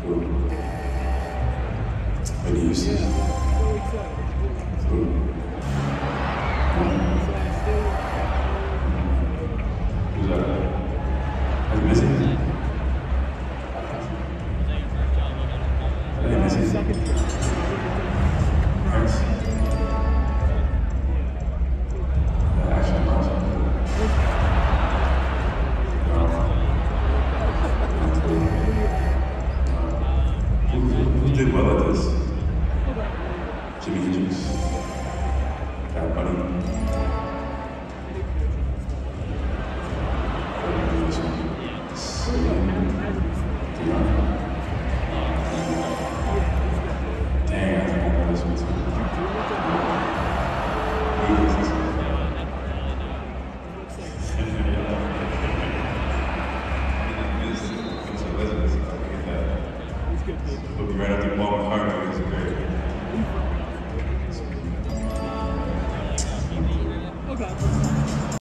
Who? What do you see? Who? Who's that? Are you missing? Are you missing? Prince? Actually, I'm awesome. Who did well at this? Jimi Hendrix, Bad Bunny. Dang, I think I know this one too. We'll be right after Paul McCartney. It's great. Okay.